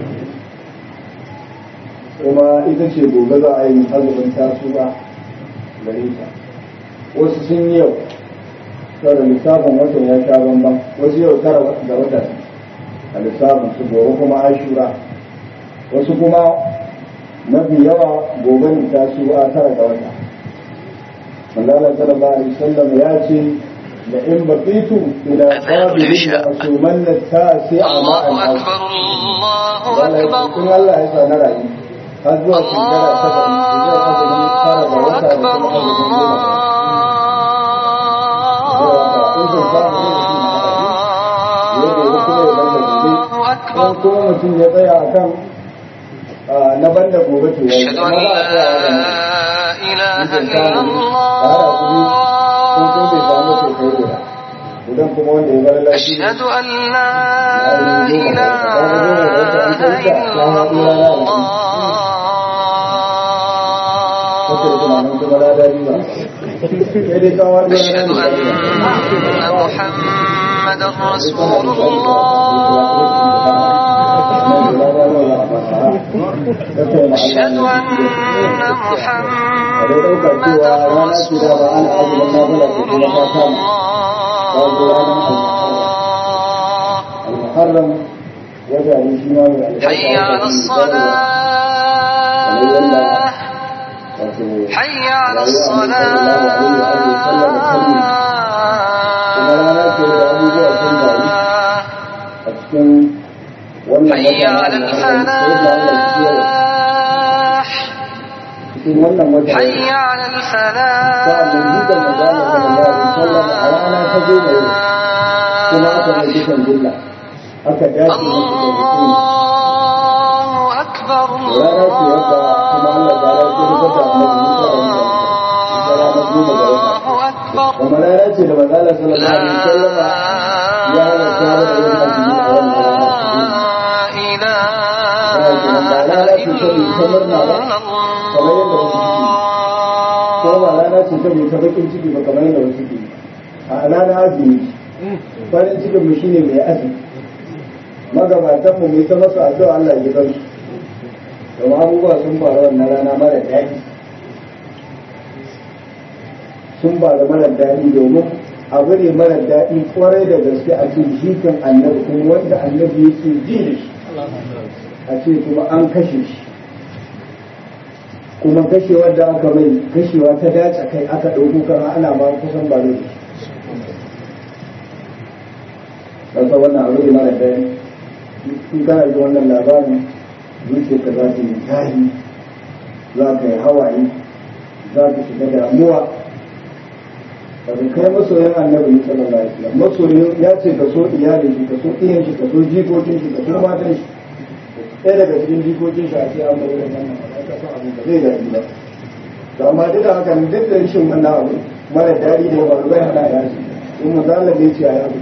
S1: kuma ita ce gobe za a yi azumin tasuwa gare ta wasu sun yi yau saboda lissafin watan ya sha bambam wasu yau tara ga wata a lissafin su gobe kuma ashura wasu kuma mafi yawa gobe ne tasuwa tara ga wata Allah sallallahu alaihi wasallam ya ce da in baqitu ila qabilin asumanna tasi'a
S3: Allahu
S1: ma'al
S3: akbar Allahu akbar
S1: kun Allah ya sa na rayu har zuwa shekara ta gaba idan azumin fara da wata da kuma azumin goma kuma mutum ya tsaya a kan na banda gobe to ya yi
S3: أشهد أن لا إله إلا الله
S1: idan kuma wanda ya bar lafi
S3: أشهد أن لا إله إلا الله أشهد أن محمدا رسول الله أشهد أن محمدا رسول
S1: المحرم وجعل شمال
S3: حي على الصلاة حي على الصلاة حي على الفلاح حي على الفلاح الله أكبر الله أكبر
S1: وما لا يأتي لما قال صلى الله عليه وسلم يا رسول ko ba rana ce ta mai ta bakin ciki ba kamar yadda wasu ke a rana azumi farin cikin mu shine mai azumi magabatan mu mai ta masa addu'a Allah ya bar su kuma abubuwa sun faru wannan rana mara daɗi sun ba da mara daɗi domin abu ne mara daɗi kwarai da gaske a cikin jikin annabi kuma wanda annabi yake ji da shi a ce kuma an kashe shi kuma kashewar da aka mai kashewa ta dace kai aka ɗauko kama ana ba kusan ba ne kasa wannan abu ne mara daɗi in kana ji wannan labarin zuciyarka za ta yi tahi za ka yi hawaye za ka shiga damuwa kaga kai masoyin annabi sallallahu alaihi wasallam masoyin ya ce ka so iyalin shi ka so iyan shi ka so jikokin shi ka so matan shi ɗaya daga cikin jikokin shi a ce an bari da wannan ka san abin da zai daɗi ba to amma duk da haka duk da rashin wannan abu mara daɗi da ba zai hana ya shi in misalin da ya ce a yabu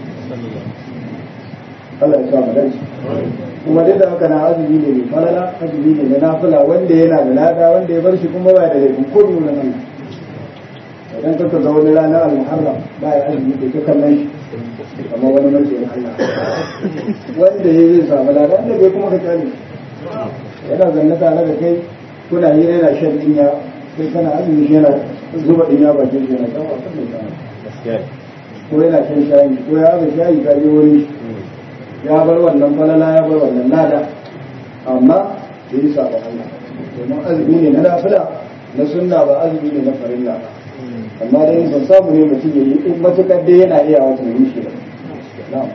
S1: Allah ya sa mu dace kuma duk da haka na azumi ne mai falala azumi ne na nafila wanda yana da lada wanda ya bar shi kuma ba da laifin ko biyu na nan idan ka ga wani rana al-muharram ba ya azumi da ka kallon shi kamar wani mace Allah wanda ya zai samu lada wanda bai kuma ka kyale yana zanna tare da kai kuna yi yana shan dinya sai kana azumi yana zuba dinya bakin shi yana kawo kan da ko yana shan shayi ko ya ga shayi ka je wani ya bar wannan falala ya bar wannan nada amma ya yi sabon Allah domin azumi ne na nafila na sunna ba azumi ne na farilla ba amma dai ban samu ne mutum ya yi in matukar dai yana iya wata yi shi na'am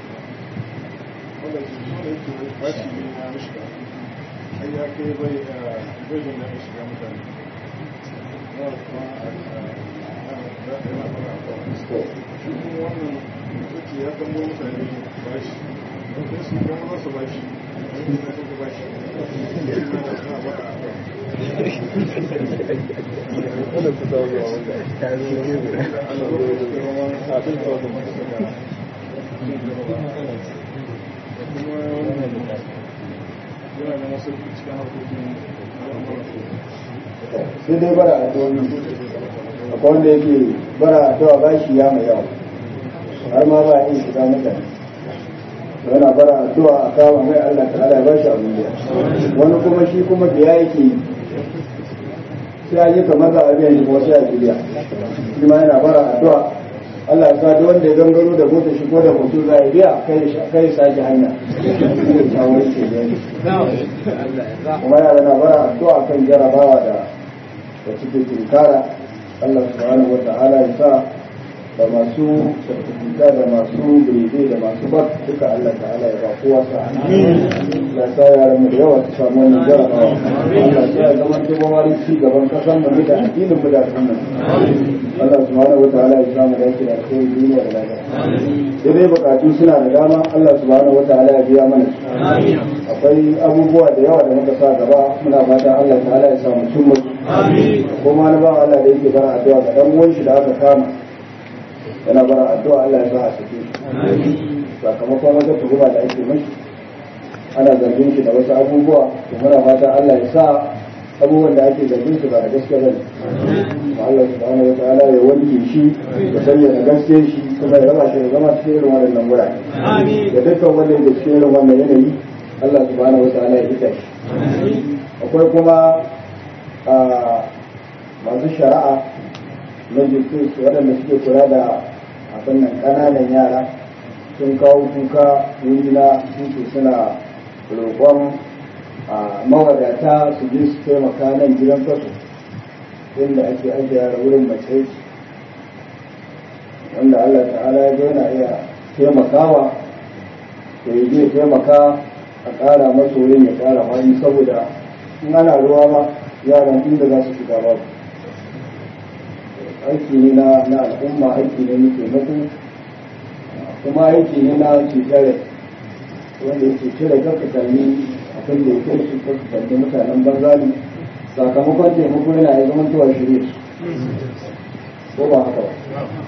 S2: ya tambo mutane bashi don su gama za su bashi wani da suka bashi
S1: sai dai bara a tuwon akwai wanda yake bara a tuwa bashi ya mai yawa har ma ba yin shiga mutane yana bara addu'a a kama mai Allah ta'ala ya ba shi abin da wani kuma shi kuma biya yake sai a yi kamar za a biya shi kuma sai a biya shi ma yana bara addu'a Allah ya sa duk wanda ya gangaro da mota shi ko da mutum za a biya kai sake hanya kuma yana na bara addu'a kan jarabawa da suke tunkara Allah subhanahu wa ta'ala ya sa da masu certificate da masu birebe da masu bak duka Allah ta'ala ya ba kowa sa Allah sa yaran mu da yawa su samu wannan jarabawa Allah sa ya zama tuba wani ci gaban kasan mu da addinin mu da sunan Allah subhanahu wa ta'ala ya samu da yake da kai duniya da lafiya dai bukatu suna da dama Allah subhanahu wa ta'ala ya biya mana akwai abubuwa da yawa da muka sa gaba muna fata Allah ta'ala ya samu cin mutu kuma na ba Allah da yake bara addu'a ga dan uwan shi da aka kama yana bara addu'a Allah ya sa a sake shi sakamakon wata tuhuma da ake mashi ana zargin shi da wasu abubuwa to muna fata Allah ya sa abubuwan da ake zargin su ba da gaskiya bane Allah subhanahu wataala ya wanke shi ya bayyana gaskiyar shi kuma ya raba shi da zama cikin irin wannan wurare da dukkan wanda yake cikin irin wannan yanayi Allah subhanahu wataala ya ita shi akwai kuma masu shari'a na jirgin waɗanda suke kula da abin nan ƙananan yara sun kawo kuka wurina suke suna roƙon mawadata su je su taimaka nan gidan kasu inda ake ajiye yara wurin mace wanda Allah ta'ala ya yana iya taimakawa da ya je taimaka a ƙara masu wurin ya ƙara wani saboda in ana ruwa ma yaran inda za su shiga babu aiki ne na al'umma aiki ne na taimako kuma aiki ne na cetare wanda yake cire kakkakalli abin da ya kai su kakkakalli mutanen banza ne sakamakon taimako yana ya zama tuwa shirye su ko ba haka ba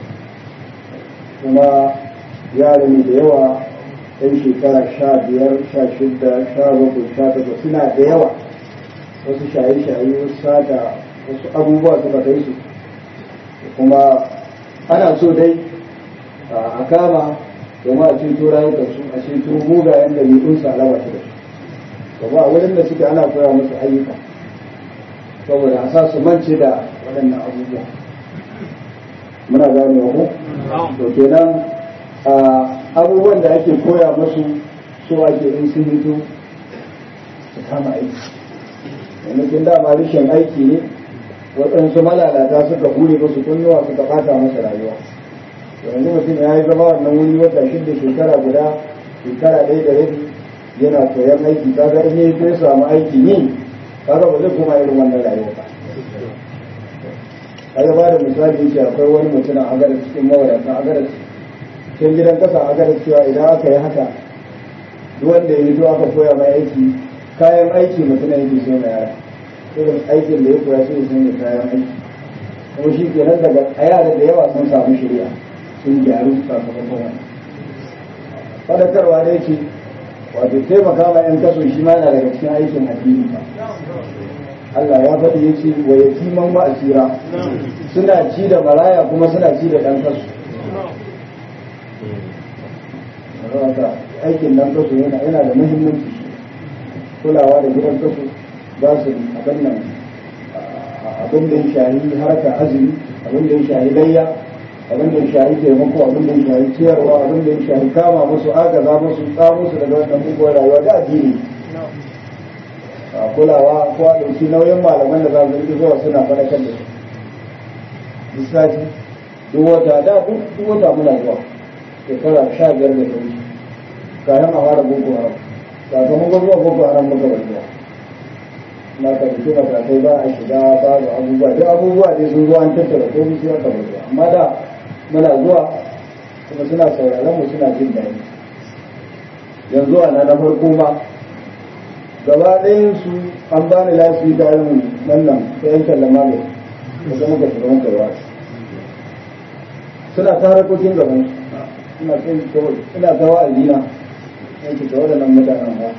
S1: kuma yaro ne da yawa ɗan shekara 15, 16, 17, 18 suna da yawa wasu shaye-shaye wasu sata wasu abubuwa suka kai su kuma ana so dai a kama domin a ceto rayukansu a ceto mugayen da mutunsa alaba shi da su kuma a wurin da suke ana koya musu ayyuka saboda a sa su mance da waɗannan abubuwa muna gane wa to kenan abubuwan da ake koya musu so ake in sun hito su kama aiki yanzu dama rashin aiki ne waɗansu malalata suka hure musu kunnuwa suka ɓata masa rayuwa yanzu mutum ya yi zama wannan wuri wata 6 shekara guda shekara 1 da rabi yana koyan aiki kaga in yi sai samu aiki yi kaga ba zai koma irin wannan rayuwa ba ai ba da misali yake akwai wani mutum a agarar cikin mawadatan agarar cikin gidan kasa agarar cewa idan aka yi haka duk wanda ya zo aka koya mai aiki kayan aiki mutum yake so na yara irin aikin da ya koya sai sun da kayan aiki kuma shi ke nan daga a yara da yawa sun samu shari'a sun gyaru sakamakon wani fadakarwa da yake wato taimaka ma 'yan kaso shi ma na daga cikin aikin addini ba Allah ya faɗi ya ce wa yatiman wa asira suna ci da maraya kuma suna ci da ɗan kaso aikin ɗan kaso yana da muhimmanci kulawa da gidan kaso za su abin da ya shahi harkar azumi abin da ya shahi layya abin da ya shahi taimako abin da ya shahi ciyarwa abin da ya shahi kama musu agaza musu tsamo su daga wannan muguwar rayuwa da addini a kulawa ko a ɗauki nauyin malaman da za su yi zuwa suna faɗakar da su lissafi duk wata muna zuwa shekara 15 da ta wuce kayan a fara boko haram sakamakon zuwa boko haram muka bar zuwa na ka fito matakai ba a shiga babu abubuwa duk abubuwa dai sun zuwa an tattara ko musu ya kamar zuwa amma da muna zuwa kuma suna sauraron mu suna jin daɗi yanzu a na farko ma gaba ɗayan su an bani lafiya da yin wannan ta yankan da magani da kuma ka shiga muka yawa suna ta harkokin gaban suna ta wa'azina yanki da waɗannan mutanen ba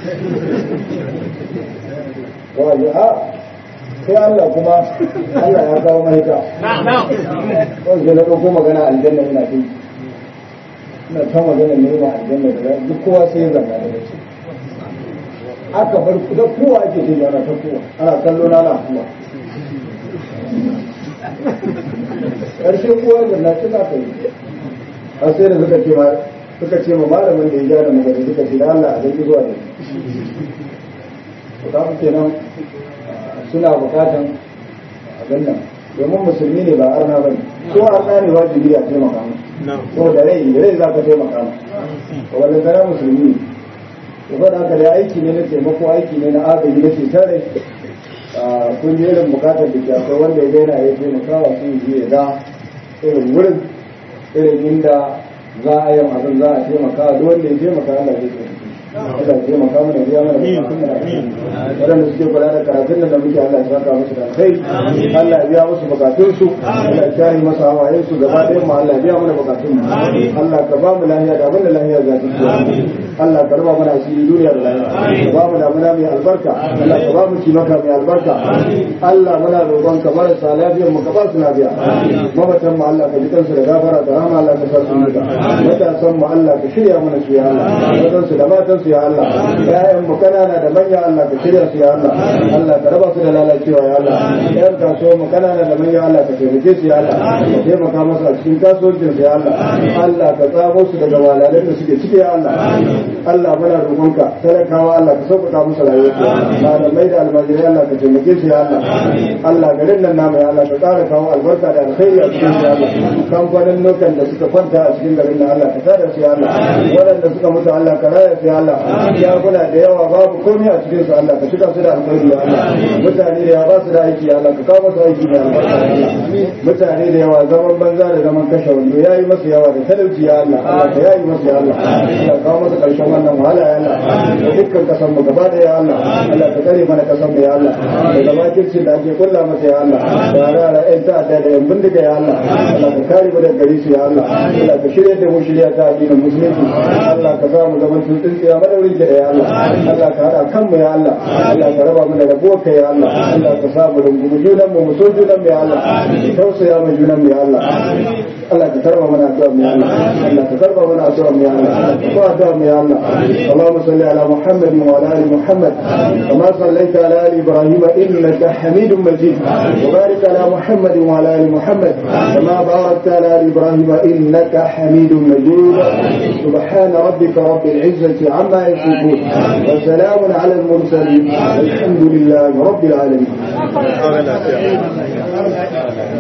S1: wa'azi sai Allah kuma Allah ya kawo mahita kawai sai na ɗauko magana aljanna ina fi ina ta magana nema aljanna da duk kowa sai ya zanga da wasu aka bar da kowa ake ce ana ta kowa ana kallo na kowa ƙarshe kowa da na ci za ka yi har sai da suka ce ma malamin da ya gyara magana suka ce da Allah a zai zuwa da ku ta fi kenan suna bukatan abin nan domin musulmi ne ba arna ba ne ko arna ne wajibi a taimaka musu ko da rai za ka taimaka musu wanda kana musulmi ne to faɗa haka da aiki ne na taimako aiki ne na agaji na shekarar kun ji irin bukatar da ke akwai wanda ya daina ya taimaka wa sun yi ya da irin wurin irin inda za a yi abin za a taimaka duk wanda ya taimaka Allah zai taimaka Allah ya taimaka mana biya mana bukatun mu waɗanda suke kula da karatun da muke Allah ya saka musu da kai Allah ya biya musu bukatun su Allah ya kare masa hawayen su gaba ɗayan mu Allah ya biya mana bukatun mu Allah ka ba mu lafiya da abin da lafiya za ta ci Allah ka raba mana asiri duniya da lafiya ka ba mu damuna mai albarka Allah ka ba mu cimaka mai albarka Allah muna roƙon ka marasa lafiyar mu ka ba su lafiya mamatan mu Allah ka ji kansu da gafara da rahama Allah ka sa su mutu matasan mu Allah ka shirya mana su ya Allah wadansu da matan su ya Allah ƴaƴan mu kanana da manya Allah ka shirya su ya Allah Allah ka raba su da lalacewa ya Allah ƴan kasuwa mu kanana da manya Allah ka taimake su ya Allah ka taimaka masu a cikin kasuwancin su ya Allah Allah ka tsamo su daga walalan da suke ciki ya Allah Allah muna roƙonka talakawa Allah ka sauƙaƙa musu rayuwarsu malamai da almajirai Allah ka taimake su ya Allah Allah garin nan namu ya Allah ka ƙara kawo albarka da alkhairi a cikin su ya Allah kamfanin nukan da suka kwanta a cikin garin nan Allah ka tada su ya Allah waɗanda suka mutu Allah ka raya su ya Allah ya kula da yawa babu komai a cikin su Allah ka cika su da alkhairi ya Allah mutane da yawa ba su da aiki ya Allah ka kawo musu aiki da albarka mutane da yawa zaman banza da zaman kashe wando yayi masu yawa da talauci ya Allah Allah ka yayi masu ya Allah ka kawo musu ƙarshen wannan wahala ya Allah da dukkan kasan mu gaba da ya Allah Allah ka kare mana kasan mu ya Allah da gaba kircin da ake kulla masa ya Allah da rara ƴan ta'adda da ƴan bindiga ya Allah Allah ka kare mu daga gare su ya Allah Allah ka shirya da mu shirya ta addinin musulunci Allah ka sa mu zaman tsintsiya madaurin ki da ya Allah Allah ka hada kanmu ya Allah Allah ka raba mu da rabuwar ka ya Allah Allah ka sa mu rungumi junan mu so junan mu ya Allah tausaya mu junan mu ya Allah Allah ka karba mana addu'a mu ya Allah Allah ka karba mana addu'a mu ya Allah ko addu'a mu ya Allah اللهم صل على محمد وعلى ال محمد كما صليت على ال ابراهيم انك حميد مجيد وبارك على محمد وعلى ال محمد كما باركت على ال ابراهيم انك حميد مجيد سبحان ربك رب العزه عما يصفون وسلام على المرسلين الحمد لله رب العالمين